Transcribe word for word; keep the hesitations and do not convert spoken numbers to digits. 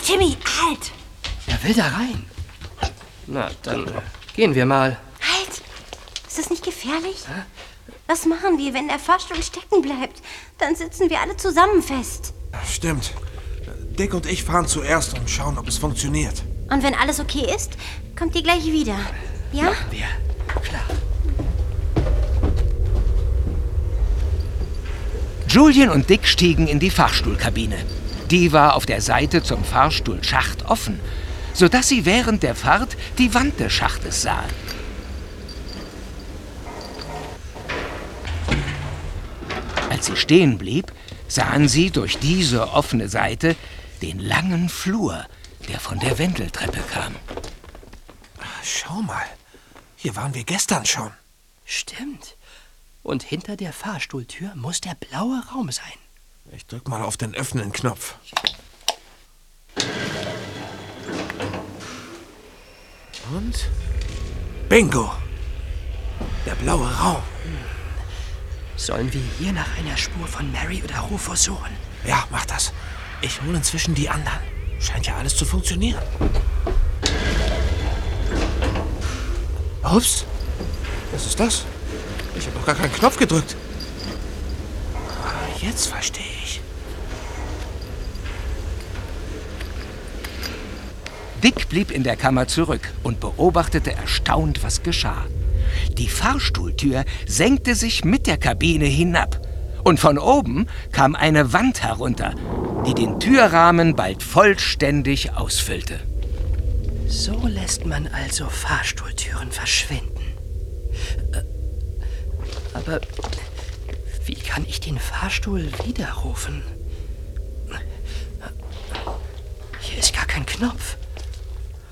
Timmy, halt! Er will da rein. Na, dann gehen wir mal. Halt! Ist das nicht gefährlich? Hä? Was machen wir, wenn der Fahrstuhl stecken bleibt? Dann sitzen wir alle zusammen fest. Stimmt. Dick und ich fahren zuerst und schauen, ob es funktioniert. Und wenn alles okay ist, kommt ihr gleich wieder. Ja? Machen wir. Klar. Julian und Dick stiegen in die Fahrstuhlkabine. Die war auf der Seite zum Fahrstuhlschacht offen, sodass sie während der Fahrt die Wand des Schachtes sahen. Als sie stehen blieb, sahen sie durch diese offene Seite den langen Flur, der von der Wendeltreppe kam. Schau mal, hier waren wir gestern schon. Stimmt. Und hinter der Fahrstuhltür muss der blaue Raum sein. Ich drück mal auf den Öffnen-Knopf. Und? Bingo! Der blaue Raum. Sollen wir hier nach einer Spur von Mary oder Rufus suchen? Ja, mach das. Ich hole inzwischen die anderen. Scheint ja alles zu funktionieren. Ups. Was ist das? Ich habe noch gar keinen Knopf gedrückt. Jetzt verstehe ich. Dick blieb in der Kammer zurück und beobachtete erstaunt, was geschah. Die Fahrstuhltür senkte sich mit der Kabine hinab. Und von oben kam eine Wand herunter, die den Türrahmen bald vollständig ausfüllte. So lässt man also Fahrstuhltüren verschwinden. Aber wie kann ich den Fahrstuhl widerrufen? Hier ist gar kein Knopf.